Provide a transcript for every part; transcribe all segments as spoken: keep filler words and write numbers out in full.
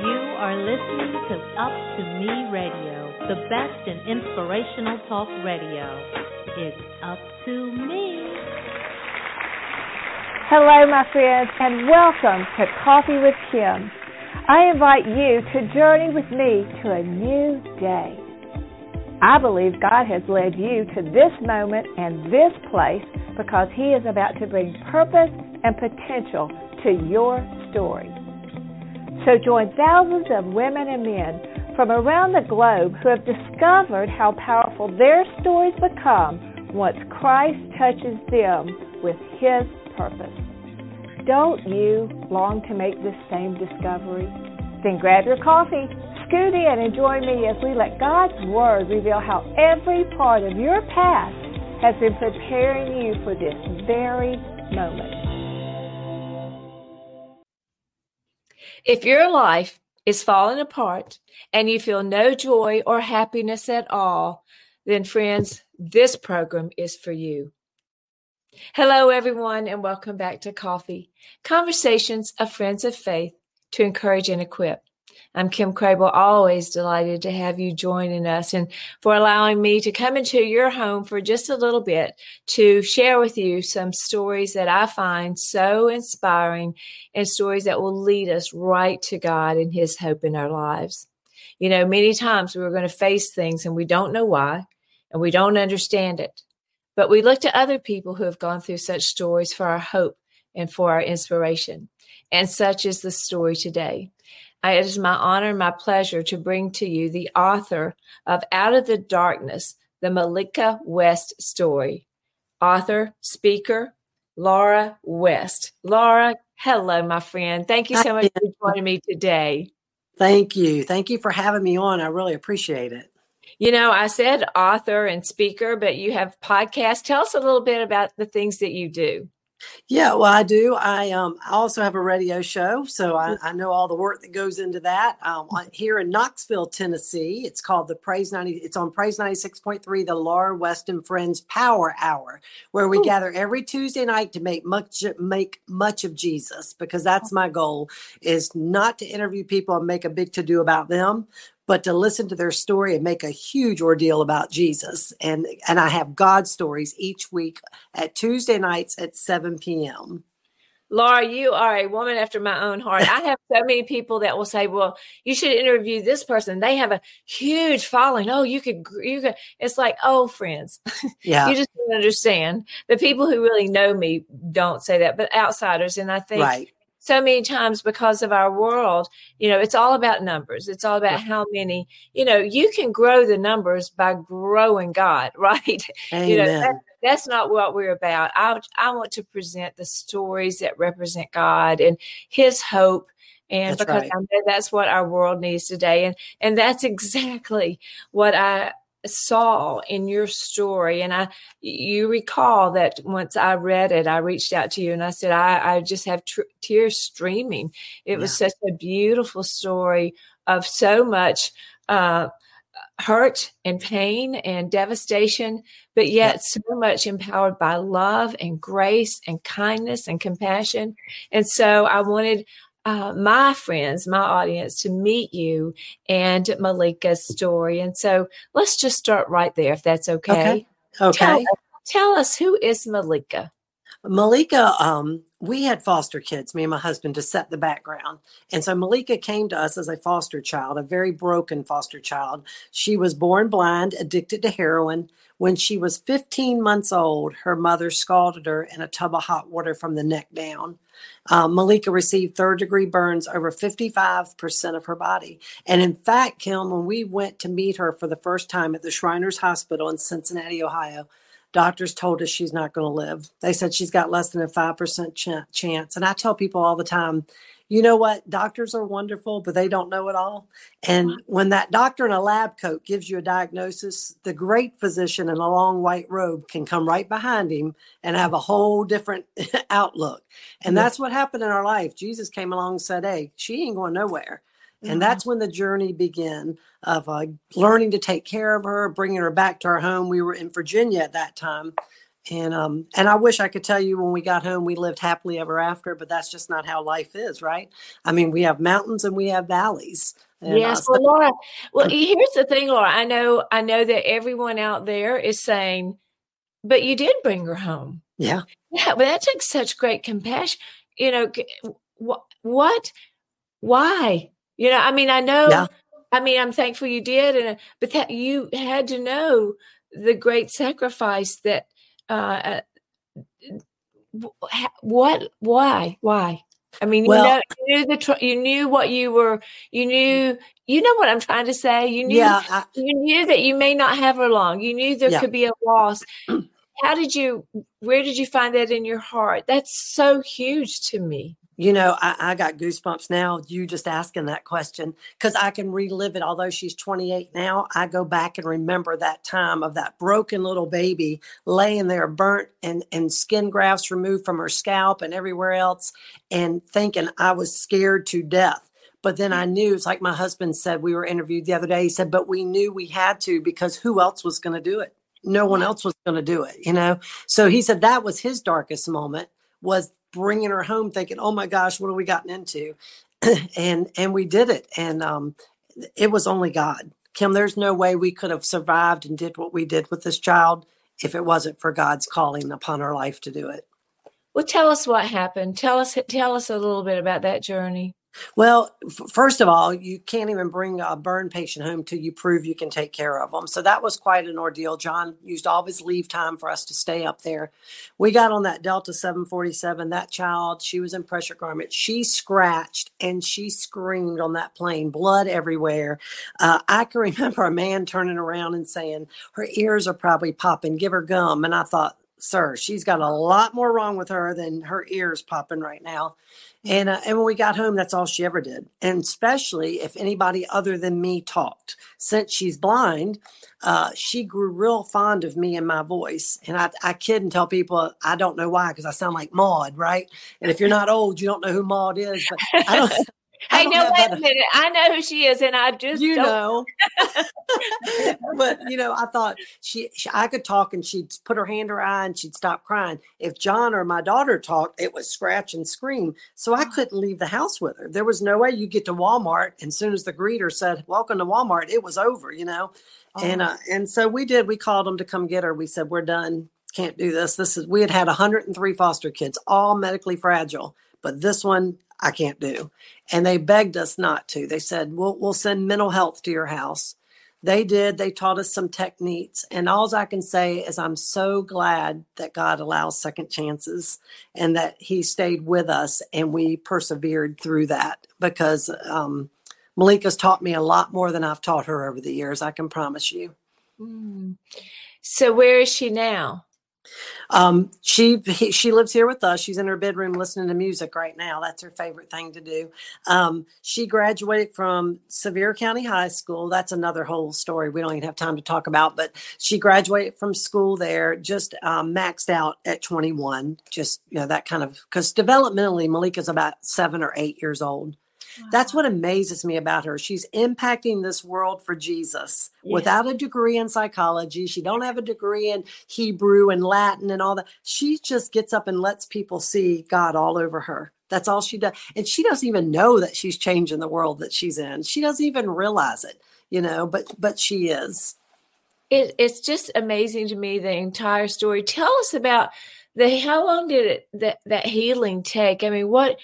You are listening to Up to Me Radio, the best in inspirational talk radio. It's up to me. Hello, my friends, and welcome to Coffee with Kim. I invite you to journey with me to a new day. I believe God has led you to this moment and this place because He is about to bring purpose and potential to your story. So join thousands of women and men from around the globe who have discovered how powerful their stories become once Christ touches them with His purpose. Don't you long to make this same discovery? Then grab your coffee, scoot in, and join me as we let God's Word reveal how every part of your past has been preparing you for this very moment. If your life is falling apart and you feel no joy or happiness at all, then friends, this program is for you. Hello, everyone, and welcome back to Coffee, Conversations of Friends of Faith to encourage and equip. I'm Kim Crable, always delighted to have you joining us and for allowing me to come into your home for just a little bit to share with you some stories that I find so inspiring and stories that will lead us right to God and His hope in our lives. You know, many times we're going to face things and we don't know why and we don't understand it, but we look to other people who have gone through such stories for our hope and for our inspiration. And such is the story today. It is my honor and my pleasure to bring to you the author of Out of the Darkness, the Malika West story. Author, speaker, Laura West. Laura, hello, my friend. Thank you so much for joining me today. Thank you. Thank you for having me on. I really appreciate it. You know, I said author and speaker, but you have podcasts. Tell us a little bit about the things that you do. Yeah, well, I do. I um I also have a radio show, so I, I know all the work that goes into that. Um, here in Knoxville, Tennessee, it's called the Praise ninety. It's on Praise ninety-six point three, the Laura West and Friends Power Hour, where we Ooh. gather every Tuesday night to make much make much of Jesus, because that's my goal, is not to interview people and make a big to-do about them, but to listen to their story and make a huge ordeal about Jesus. And and I have God stories each week at Tuesday nights at seven p.m. Laura, you are a woman after my own heart. I have so many people that will say, well, you should interview this person. They have a huge following. Oh, you could, you could. It's like, oh, friends, yeah. You just don't understand. The people who really know me don't say that, but outsiders. And I think right. So many times because of our world, you know, it's all about numbers. It's all about how many, you know, you can grow the numbers by growing God, right? Amen. You know, that, that's not what we're about. I, I want to present the stories that represent God and His hope. And that's because right. I know that's what our world needs today. And, and that's exactly what I saw in your story. And I, you recall that once I read it, I reached out to you and I said, I, I just have tr- tears streaming. It yeah. was such a beautiful story of so much uh, hurt and pain and devastation, but yet yeah. so much empowered by love and grace and kindness and compassion. And so I wanted Uh, my friends, my audience, to meet you and Malika's story. And so let's just start right there, if that's okay. Okay. okay. Tell, tell us, who is Malika? Malika, um, we had foster kids, me and my husband, to set the background. And so Malika came to us as a foster child, a very broken foster child. She was born blind, addicted to heroin. When she was fifteen months old, her mother scalded her in a tub of hot water from the neck down. Um, Malika received third-degree burns over fifty-five percent of her body. And in fact, Kim, when we went to meet her for the first time at the Shriners Hospital in Cincinnati, Ohio, doctors told us she's not going to live. They said she's got less than a five percent ch- chance. And I tell people all the time, you know what? Doctors are wonderful, but they don't know it all. And when that doctor in a lab coat gives you a diagnosis, the great physician in a long white robe can come right behind him and have a whole different outlook. And that's what happened in our life. Jesus came along and said, hey, she ain't going nowhere. And that's when the journey began of uh, learning to take care of her, bringing her back to our home. We were in Virginia at that time. And um, and I wish I could tell you when we got home, we lived happily ever after, but that's just not how life is, right? I mean, we have mountains and we have valleys. And, yes, uh, so- well, Laura. Well, here's the thing, Laura. I know, I know that everyone out there is saying, but you did bring her home. yeah, Yeah, but that takes such great compassion. You know, what, what, why? You know, I mean, I know. Yeah. I mean, I'm thankful you did, and but that you had to know the great sacrifice that. Uh, what? Why? Why? I mean, Well- you know, you knew the tr- you knew what you were. You knew. You know what I'm trying to say. You knew. yeah, I, You knew that you may not have her long. You knew there Yeah. could be a loss. How did you? Where did you find that in your heart? That's so huge to me. You know, I, I got goosebumps now, you just asking that question, because I can relive it. Although she's twenty-eight now, I go back and remember that time of that broken little baby laying there burnt and, and skin grafts removed from her scalp and everywhere else, and thinking I was scared to death. But then I knew, it's like my husband said, we were interviewed the other day. He said, but we knew we had to, because who else was going to do it? No one else was going to do it, you know? So he said that was his darkest moment, was bringing her home thinking, oh my gosh, what have we gotten into? and, and we did it. And um, it was only God. Kim, there's no way we could have survived and did what we did with this child if it wasn't for God's calling upon our life to do it. Well, tell us what happened. Tell us, tell us a little bit about that journey. Well, f- first of all, you can't even bring a burn patient home till you prove you can take care of them. So that was quite an ordeal. John used all of his leave time for us to stay up there. We got on that Delta seven forty-seven. That child, she was in pressure garment. She scratched and she screamed on that plane, blood everywhere. Uh, I can remember a man turning around and saying, her ears are probably popping, give her gum. And I thought, sir, she's got a lot more wrong with her than her ears popping right now. And uh, and when we got home, that's all she ever did. And especially if anybody other than me talked. Since she's blind, uh, she grew real fond of me and my voice. And I, I kid and tell people, I don't know why, because I sound like Maude, right? And if you're not old, you don't know who Maude is. But I don't. I Hey, don't no, have wait that- a minute. I know who she is, and I just you don't. know. But you know, I thought she, she I could talk and she'd put her hand to her eye and she'd stop crying. If John or my daughter talked, it was scratch and scream. So I couldn't leave the house with her. There was no way you get to Walmart, and as soon as the greeter said, welcome to Walmart, it was over, you know. Oh. And uh, and so we did. We called them to come get her. We said, we're done. Can't do this. This is we had had one hundred three foster kids, all medically fragile, but this one I can't do. And they begged us not to. They said, we'll, we'll send mental health to your house. They did. They taught us some techniques. And all I can say is I'm so glad that God allows second chances and that he stayed with us and we persevered through that, because um, Malika's taught me a lot more than I've taught her over the years. I can promise you. Mm. So where is she now? Um, she he, she lives here with us. She's in her bedroom listening to music right now. That's her favorite thing to do. Um, she graduated from Sevier County High School. That's another whole story we don't even have time to talk about. But she graduated from school there, just um, maxed out at twenty-one. Just, you know, that kind of, because developmentally, Malika's about seven or eight years old. Wow. That's what amazes me about her. She's impacting this world for Jesus yes. without a degree in psychology. She don't have a degree in Hebrew and Latin and all that. She just gets up and lets people see God all over her. That's all she does. And she doesn't even know that she's changing the world that she's in. She doesn't even realize it, you know, but, but she is. It, it's just amazing to me, the entire story. Tell us about the, how long did it, that, that healing take? I mean, what,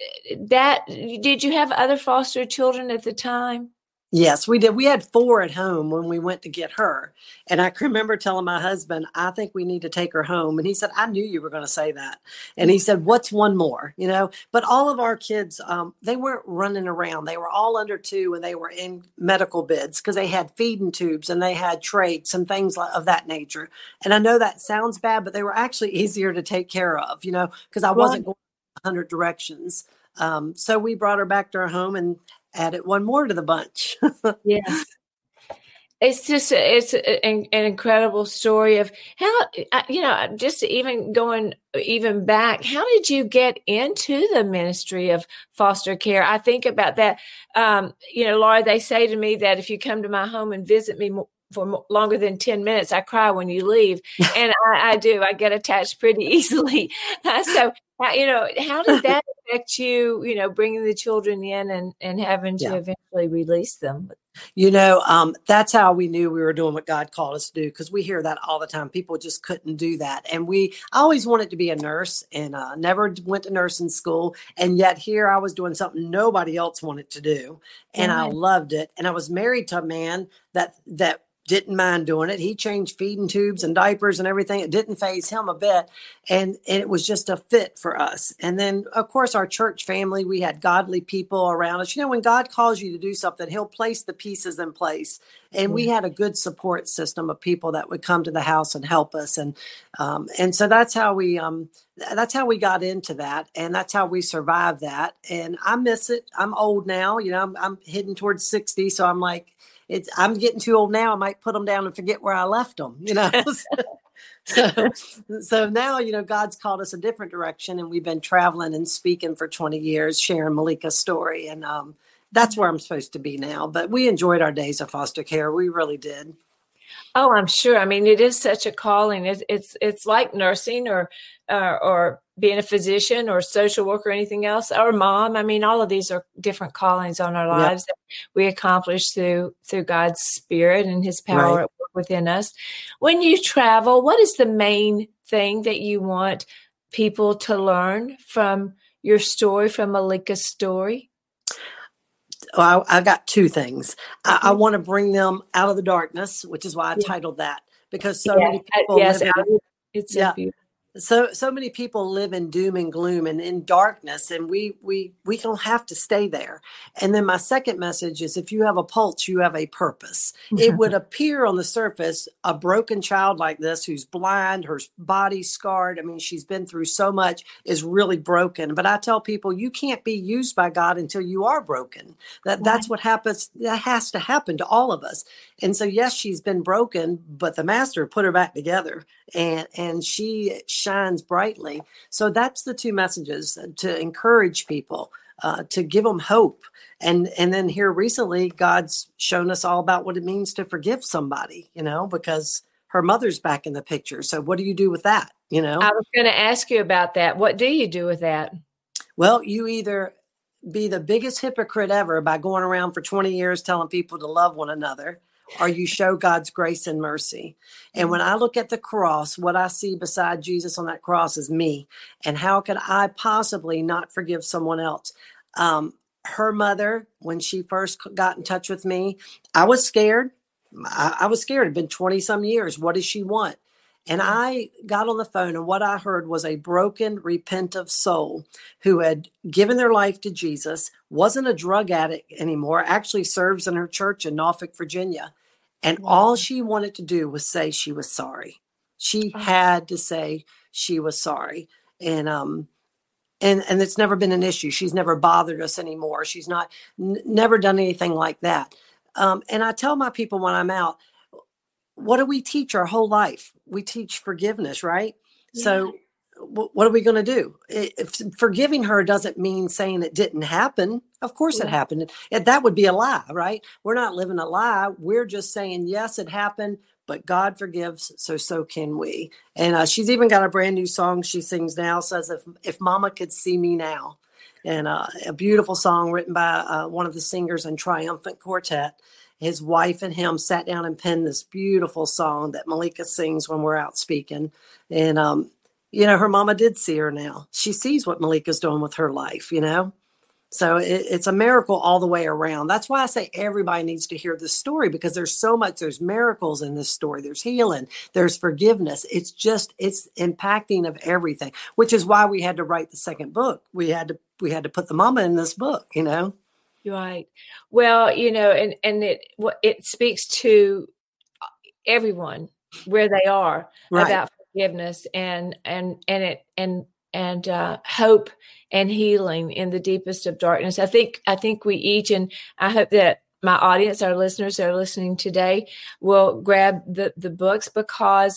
that did you have other foster children at the time? Yes, we did. We had four at home when we went to get her. And I can remember telling my husband, I think we need to take her home. And he said, I knew you were going to say that. And he said, what's one more? You know, but all of our kids, um, they weren't running around. They were all under two and they were in medical beds because they had feeding tubes and they had trachs and things of that nature. And I know that sounds bad, but they were actually easier to take care of, you know, because I wasn't going a hundred directions. Um, so we brought her back to our home and added one more to the bunch. Yes. It's just, it's an, an incredible story of how, you know, just even going even back, how did you get into the ministry of foster care? I think about that. Um, you know, Laura, they say to me that if you come to my home and visit me for longer than ten minutes, I cry when you leave. And I, I do, I get attached pretty easily. Uh, so, uh, you know, how did that affect you, you know, bringing the children in and, and having to yeah. eventually release them? You know, um, that's how we knew we were doing what God called us to do, because we hear that all the time. People just couldn't do that. And we, I always wanted to be a nurse and uh, never went to nursing school. And yet here I was doing something nobody else wanted to do. And mm-hmm. I loved it. And I was married to a man that, that, didn't mind doing it. He changed feeding tubes and diapers and everything. It didn't faze him a bit. And, and it was just a fit for us. And then, of course, our church family, we had godly people around us. You know, when God calls you to do something, he'll place the pieces in place. And mm-hmm. we had a good support system of people that would come to the house and help us. And um, and so that's how we um, that's how we got into that. And that's how we survived that. And I miss it. I'm old now. You know, I'm, I'm heading towards sixty. So I'm like, It's, I'm getting too old now. I might put them down and forget where I left them, you know. so, so now, you know, God's called us a different direction, and we've been traveling and speaking for twenty years, sharing Malika's story, and um, that's where I'm supposed to be now. But we enjoyed our days of foster care. We really did. Oh, I'm sure. I mean, it is such a calling. It's it's, it's like nursing or uh, or being a physician or social worker or anything else, or mom. I mean, all of these are different callings on our lives yep. that we accomplish through through God's Spirit and His power right. at work within us. When you travel, what is the main thing that you want people to learn from your story, from Malika's story? Well, I, I got two things. I, I want to bring them out of the darkness, which is why I titled that, because so yeah. many people yes, live in, it's yeah, so beautiful. So, so many people live in doom and gloom and in darkness, and we, we, we don't have to stay there. And then my second message is, if you have a pulse, you have a purpose. It would appear on the surface, a broken child like this, who's blind, her body scarred. I mean, she's been through so much, is really broken. But I tell people, you can't be used by God until you are broken. That right. That's what happens. That has to happen to all of us. And so, yes, she's been broken, but the Master put her back together, and, and she shines brightly. So that's the two messages, to encourage people, uh, to give them hope. And, and then here recently, God's shown us all about what it means to forgive somebody, you know, because her mother's back in the picture. So what do you do with that? You know, I was going to ask you about that. What do you do with that? Well, you either be the biggest hypocrite ever by going around for twenty years telling people to love one another, or you show God's grace and mercy. And when I look at the cross, what I see beside Jesus on that cross is me. And how could I possibly not forgive someone else? Um, her mother, when she first got in touch with me, I was scared. I, I was scared. It'd been twenty some years. What does she want? And I got on the phone, and what I heard was a broken, repentant soul who had given their life to Jesus, wasn't a drug addict anymore, actually serves in her church in Norfolk, Virginia. And wow. all she wanted to do was say she was sorry. She oh. had to say she was sorry. And, um, and, and it's never been an issue. She's never bothered us anymore. She's not, n- never done anything like that. Um, and I tell my people when I'm out, what do we teach our whole life? We teach forgiveness, right? Yeah. So w- what are we going to do? If forgiving her doesn't mean saying it didn't happen. Of course yeah. it happened. And that would be a lie, right? We're not living a lie. We're just saying, yes, it happened, but God forgives. So, so can we. And uh, she's even got a brand new song she sings now, says, if, if Mama could see me now. And uh, a beautiful song written by uh, one of the singers in Triumphant Quartet. His wife and him sat down and penned this beautiful song that Malika sings when we're out speaking. And, um, you know, her mama did see her now. She sees what Malika's doing with her life, you know. So it, it's a miracle all the way around. That's why I say everybody needs to hear this story, because there's so much, there's miracles in this story. There's healing, there's forgiveness. It's just, it's impacting of everything, which is why we had to write the second book. We had to, we had to put the mama in this book, you know. Right. Well, you know, and, and it, it speaks to everyone where they are right. about forgiveness and, and, and it, and, and, uh, hope and healing in the deepest of darkness. I think, I think we each, and I hope that my audience, our listeners that are listening today, will grab the, the books, because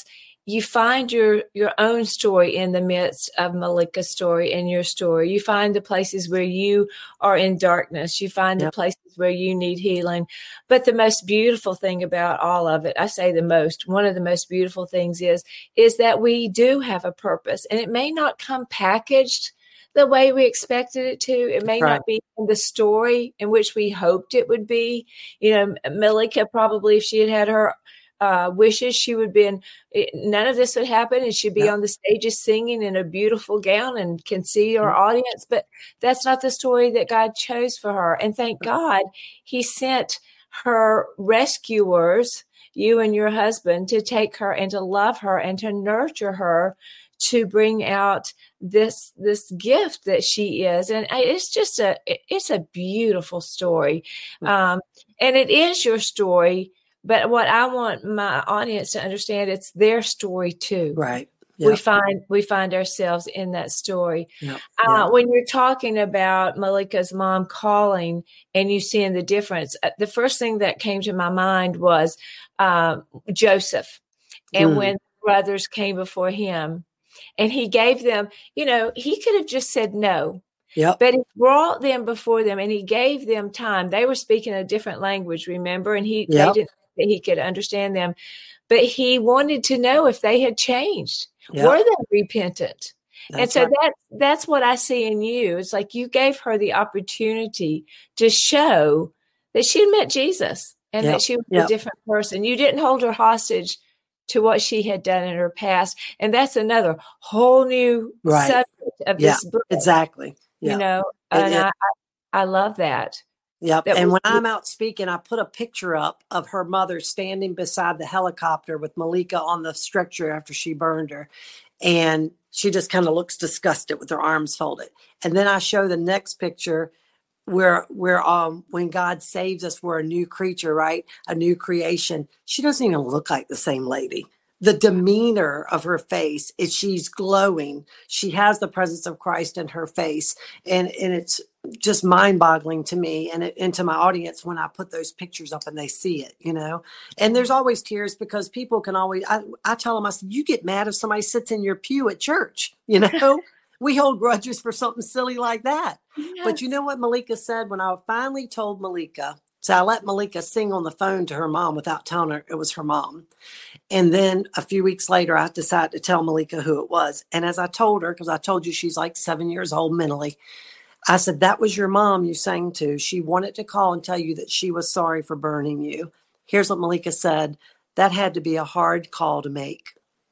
you find your your own story in the midst of Malika's story and your story. You find the places where you are in darkness. You find yep. the places where you need healing. But the most beautiful thing about all of it, I say the most, one of the most beautiful things is, is that we do have a purpose. And it may not come packaged the way we expected it to. It may right. not be in the story in which we hoped it would be. You know, Malika probably, if she had had her uh, wishes, she would be in, none of this would happen, and she'd be yeah. on the stages singing in a beautiful gown and can see her mm-hmm. audience. But that's not the story that God chose for her. And thank God he sent her rescuers, you and your husband, to take her and to love her and to nurture her, to bring out this this gift that she is. And it's just a it's a beautiful story. Um, and it is your story. But what I want my audience to understand, it's their story too. Right. Yep. We find we find ourselves in that story. Yep. Uh, Yep. When you're talking about Malika's mom calling and you seeing the difference, the first thing that came to my mind was uh, Joseph. And mm. when brothers came before him and he gave them, you know, he could have just said no. Yep. But he brought them before them and he gave them time. They were speaking a different language, remember? And he Yep. they didn't that he could understand them. But he wanted to know if they had changed. Yep. Were they repentant? That's and so right. that, that's what I see in you. It's like you gave her the opportunity to show that she had met Jesus and yep. that she was yep. a different person. You didn't hold her hostage to what she had done in her past. And that's another whole new right. subject of yeah, this book. Exactly. You yep. know, it, and it, I, I love that. Yep. That and was, when I'm out speaking, I put a picture up of her mother standing beside the helicopter with Malika on the stretcher after she burned her. And she just kind of looks disgusted with her arms folded. And then I show the next picture where, where um, when God saves us, we're a new creature, right? A new creation. She doesn't even look like the same lady. The demeanor of her face is she's glowing. She has the presence of Christ in her face. And, and it's just mind boggling to me and, it, and to my audience when I put those pictures up and they see it, you know, and there's always tears because people can always, I, I tell them, I said, you get mad if somebody sits in your pew at church, you know, we hold grudges for something silly like that. Yes. But you know what Malika said when I finally told Malika, so I let Malika sing on the phone to her mom without telling her it was her mom. And then a few weeks later, I decided to tell Malika who it was. And as I told her, because I told you she's like seven years old mentally, I said, that was your mom you sang to. She wanted to call and tell you that she was sorry for burning you. Here's what Malika said. That had to be a hard call to make.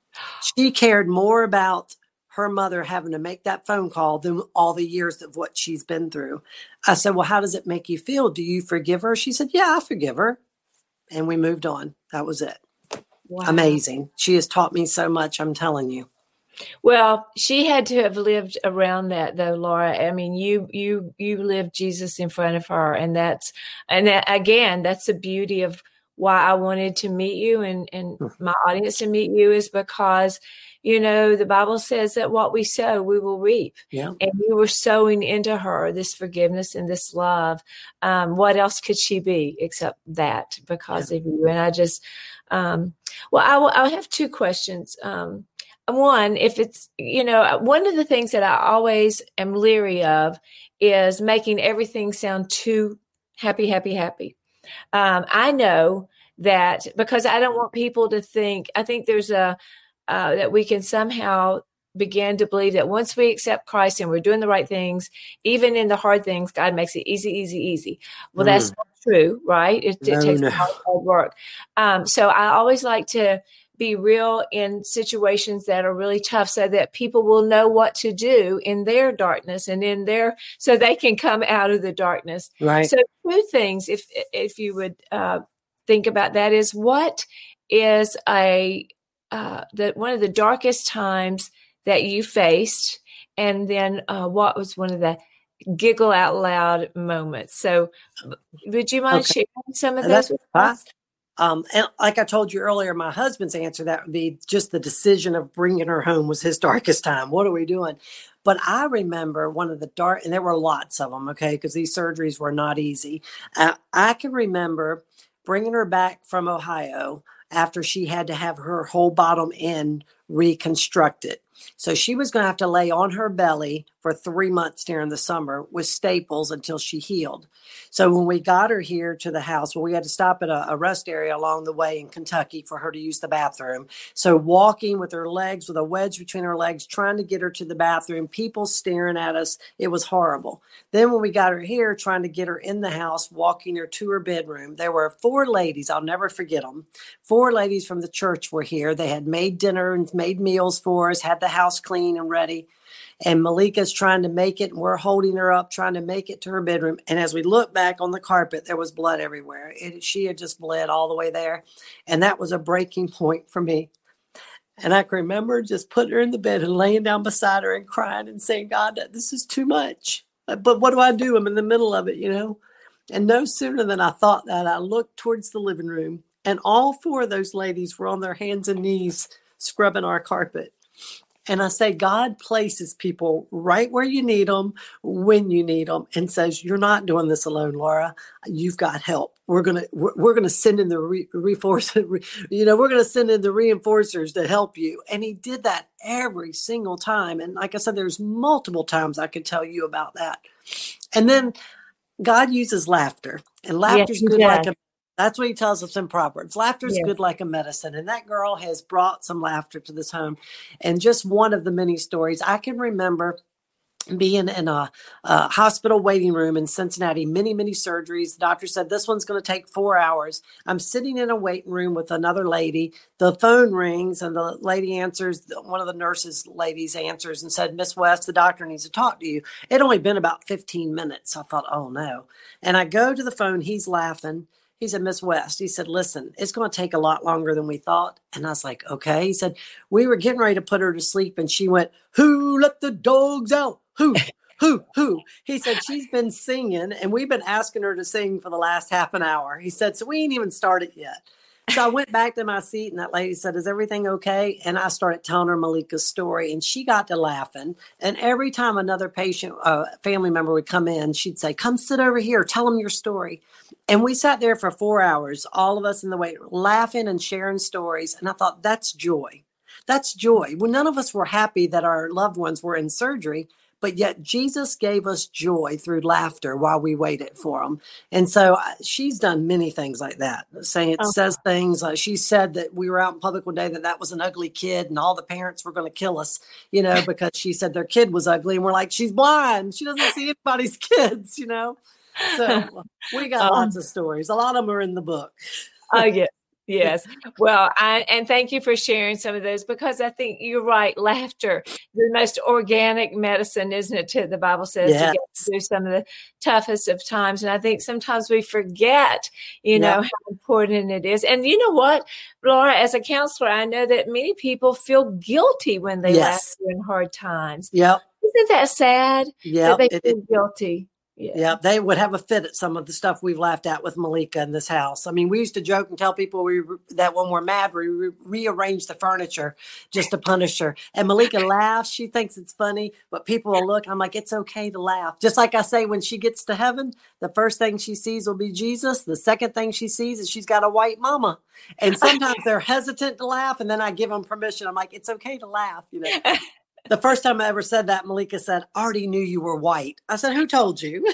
She cared more about her mother having to make that phone call than all the years of what she's been through. I said, well, how does it make you feel? Do you forgive her? She said, yeah, I forgive her. And we moved on. That was it. Wow. Amazing. She has taught me so much, I'm telling you. Well, she had to have lived around that though, Laura. I mean, you, you, you lived Jesus in front of her. And that's, and that, again, that's the beauty of why I wanted to meet you and, and my audience to meet you is because, you know, the Bible says that what we sow, we will reap. Yeah. And you were sowing into her this forgiveness and this love. Um, what else could she be except that because yeah. of you? And I just, um, well, I will, I'll have two questions. Um, One, if it's, you know, one of the things that I always am leery of is making everything sound too happy, happy, happy. Um, I know that because I don't want people to think, I think there's a, uh, that we can somehow begin to believe that once we accept Christ and we're doing the right things, even in the hard things, God makes it easy, easy, easy. Well, mm. that's not true, right? It, no, it takes no. hard, hard work. Um, so I always like to be real in situations that are really tough so that people will know what to do in their darkness and in their, so they can come out of the darkness. Right. So two things, if, if you would uh, think about that is what is a, uh, the, one of the darkest times that you faced, and then uh, what was one of the giggle out loud moments. So would you mind okay. sharing some of That's those with us? us? Um, and like I told you earlier, my husband's answer, that would be just the decision of bringing her home was his darkest time. What are we doing? But I remember one of the dark, and there were lots of them, okay, because these surgeries were not easy. Uh, I can remember bringing her back from Ohio after she had to have her whole bottom end reconstructed. So she was going to have to lay on her belly for three months during the summer with staples until she healed. So when we got her here to the house, well, we had to stop at a, a rest area along the way in Kentucky for her to use the bathroom. So walking with her legs, with a wedge between her legs, trying to get her to the bathroom, people staring at us. It was horrible. Then when we got her here, trying to get her in the house, walking her to her bedroom, there were four ladies. I'll never forget them. Four ladies from the church were here. They had made dinner and made meals for us, had the house clean and ready. And Malika's trying to make it, and we're holding her up, trying to make it to her bedroom. And as we look back on the carpet, there was blood everywhere. It, she had just bled all the way there. And that was a breaking point for me. And I can remember just putting her in the bed and laying down beside her and crying and saying, God, this is too much. But what do I do? I'm in the middle of it, you know. And no sooner than I thought that, I looked towards the living room, and all four of those ladies were on their hands and knees scrubbing our carpet. And I say, God places people right where you need them, when you need them, and says, you're not doing this alone, Laura. You've got help. We're going to, we're, we're going to send in the re, reforce, you know, we're going to send in the reinforcers to help you. And he did that every single time. And like I said, there's multiple times I could tell you about that. And then God uses laughter, and laughter is Yes, good he like does. a That's what he tells us in Proverbs. Laughter is Yeah. good like a medicine. And that girl has brought some laughter to this home. And just one of the many stories, I can remember being in a, a hospital waiting room in Cincinnati, many, many surgeries. The doctor said, this one's going to take four hours. I'm sitting in a waiting room with another lady. The phone rings and the lady answers. One of the nurses ladies answers and said, Miss West, the doctor needs to talk to you. It only been about fifteen minutes. I thought, oh no. And I go to the phone. He's laughing. He said, Miss West, he said, listen, it's going to take a lot longer than we thought. And I was like, okay. He said, we were getting ready to put her to sleep. And she went, who let the dogs out? Who, who, who? He said, she's been singing, and we've been asking her to sing for the last half an hour. He said, so we ain't even started yet. So I went back to my seat, and that lady said, is everything okay? And I started telling her Malika's story, and she got to laughing. And every time another patient, uh, family member would come in, she'd say, come sit over here, tell them your story. And we sat there for four hours, all of us in the waiting room, laughing and sharing stories. And I thought, that's joy. That's joy. Well, none of us were happy that our loved ones were in surgery, but yet Jesus gave us joy through laughter while we waited for them. And so uh, she's done many things like that. Saying it Oh. says things. Uh, she said that we were out in public one day that that was an ugly kid and all the parents were going to kill us, you know, because she said their kid was ugly. And we're like, she's blind. She doesn't see anybody's kids, you know. So we got Um, lots of stories. A lot of them are in the book. Oh, yeah. Yes. Well, I, and thank you for sharing some of those, because I think you're right. Laughter, the most organic medicine, isn't it? To, the Bible says Yes. to get through some of the toughest of times. And I think sometimes we forget, you know, Yeah. how important it is. And you know what, Laura, as a counselor, I know that many people feel guilty when they laugh Yes. during hard times. Yep. Isn't that sad Yep. that they It- feel guilty? Yeah. Yeah, they would have a fit at some of the stuff we've laughed at with Malika in this house. I mean, we used to joke and tell people we that when we're mad, we re- rearrange the furniture just to punish her. And Malika laughs. She thinks it's funny, but people will look. I'm like, it's okay to laugh. Just like I say, when she gets to heaven, the first thing she sees will be Jesus. The second thing she sees is she's got a white mama. And sometimes they're hesitant to laugh, and then I give them permission. I'm like, it's okay to laugh, you know. The first time I ever said that, Malika said, I already knew you were white. I said, who told you?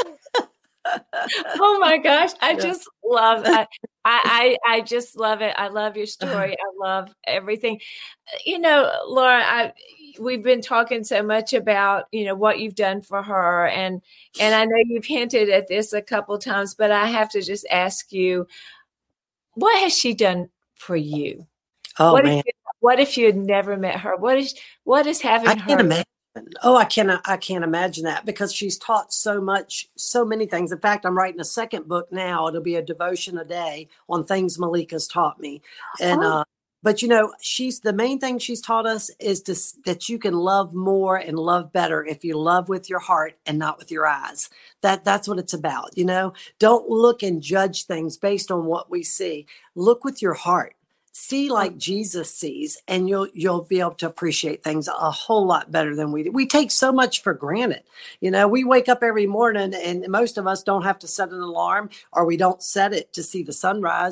Oh my gosh. I Yeah. just love I, I I just love it. I love your story. I love everything. You know, Laura, I we've been talking so much about, you know, what you've done for her, and and I know you've hinted at this a couple times, but I have to just ask you, what has she done for you? Oh, what man. if you, what if you had never met her? What is what is having I her? can't imagine. Oh, I cannot. I can't imagine that, because she's taught so much, so many things. In fact, I'm writing a second book now. It'll be a devotion a day on things Malika's taught me. And, Oh. uh, but you know, she's the main thing she's taught us is to, that you can love more and love better if you love with your heart and not with your eyes. That that's what it's about. You know, don't look and judge things based on what we see. Look with your heart. See like Jesus sees, and you'll you'll be able to appreciate things a whole lot better than we do. We take so much for granted. You know, we wake up every morning, and most of us don't have to set an alarm, or we don't set it to see the sunrise.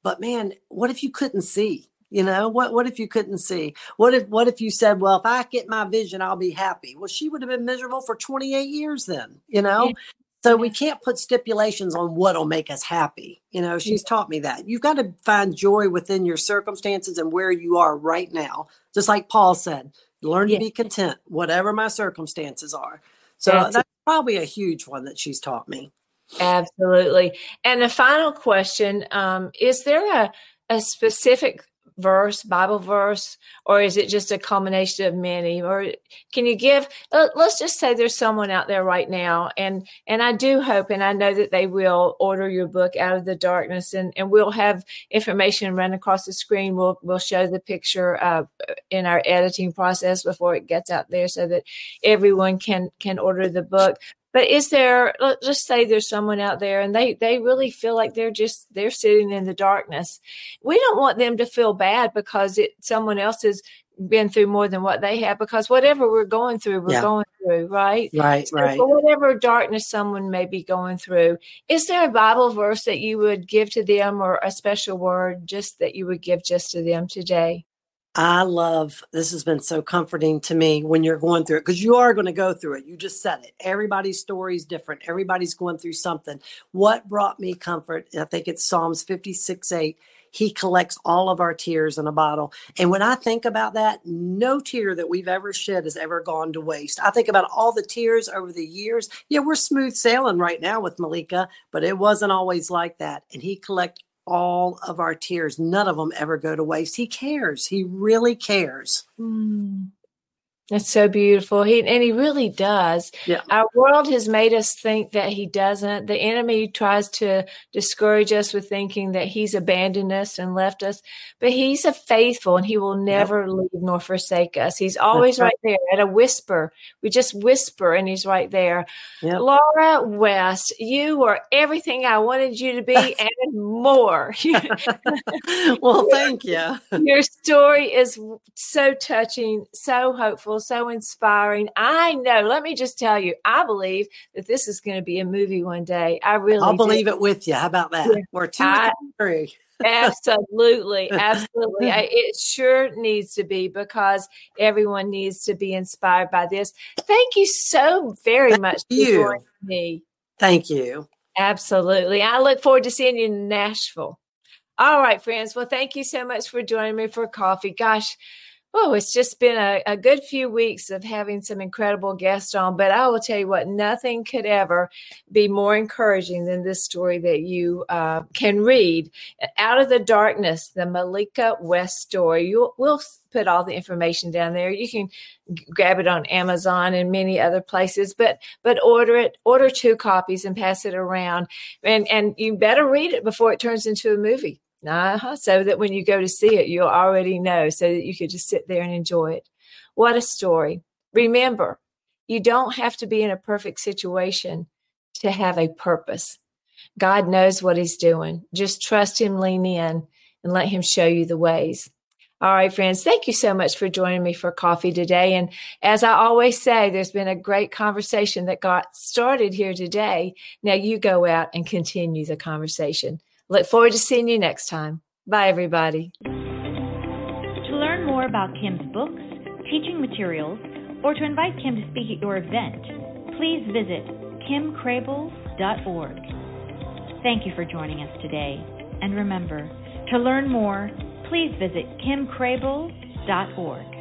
but man, what if you couldn't see? You know, what, what if you couldn't see? What if, what if you said, well, if I get my vision, I'll be happy. Well, she would have been miserable for twenty-eight years then, you know? Yeah. So yeah. we can't put stipulations on what'll make us happy. You know, she's yeah. taught me that. You've got to find joy within your circumstances and where you are right now. Just like Paul said, learn yeah. to be content, whatever my circumstances are. So that's, that's probably a huge one that she's taught me. Absolutely. And the final question, um, is there a, a specific verse, Bible verse, or is it just a combination of many? Or can you give, let's just say there's someone out there right now, and and I do hope, and I know that they will order your book, Out of the Darkness, and, and we'll have information run across the screen. We'll we'll show the picture uh, in our editing process before it gets out there so that everyone can can order the book. But is there, let's say there's someone out there and they, they really feel like they're just, they're sitting in the darkness. We don't want them to feel bad because it, someone else has been through more than what they have, because whatever we're going through, we're yeah. going through, right? Right, so right. For whatever darkness someone may be going through, is there a Bible verse that you would give to them, or a special word just that you would give just to them today? I love, this has been so comforting to me when you're going through it, because you are going to go through it. You just said it. Everybody's story is different. Everybody's going through something. What brought me comfort, I think it's Psalms fifty-six eight. He collects all of our tears in a bottle. And when I think about that, no tear that we've ever shed has ever gone to waste. I think about all the tears over the years. Yeah, we're smooth sailing right now with Malika, but it wasn't always like that. And he collects all of our tears. None of them ever go to waste. He cares. He really cares. Mm. That's so beautiful. He and he really does. Yeah. Our world has made us think that he doesn't. The enemy tries to discourage us with thinking that he's abandoned us and left us. But he's a faithful, and he will never yep. leave nor forsake us. He's always right. right there at a whisper. We just whisper and he's right there. Yep. Laura West, you were everything I wanted you to be and more. Well, thank you. Your story is so touching, so hopeful, so inspiring. I know. Let me just tell you, I believe that this is going to be a movie one day. I really I'll believe do. it with you. How about that? Yeah. We're two I, or three. Absolutely. Absolutely. I, it sure needs to be, because everyone needs to be inspired by this. Thank you so very Thank much you. for joining me. Thank you. Absolutely. I look forward to seeing you in Nashville. All right, friends. Well, thank you so much for joining me for coffee. Gosh, oh, it's just been a, a good few weeks of having some incredible guests on. But I will tell you what, nothing could ever be more encouraging than this story that you uh, can read. Out of the Darkness, the Malika West story. You'll, we'll put all the information down there. You can grab it on Amazon and many other places, but but order it, order two copies and pass it around. And, and you better read it before it turns into a movie. Uh-huh. So that when you go to see it, you'll already know, so that you could just sit there and enjoy it. What a story. Remember, you don't have to be in a perfect situation to have a purpose. God knows what he's doing. Just trust him, lean in, and let him show you the ways. All right, friends, thank you so much for joining me for coffee today. And as I always say, there's been a great conversation that got started here today. Now you go out and continue the conversation. Look forward to seeing you next time. Bye, everybody. To learn more about Kim's books, teaching materials, or to invite Kim to speak at your event, please visit kim crable dot org. Thank you for joining us today. And remember, to learn more, please visit kim crable dot org.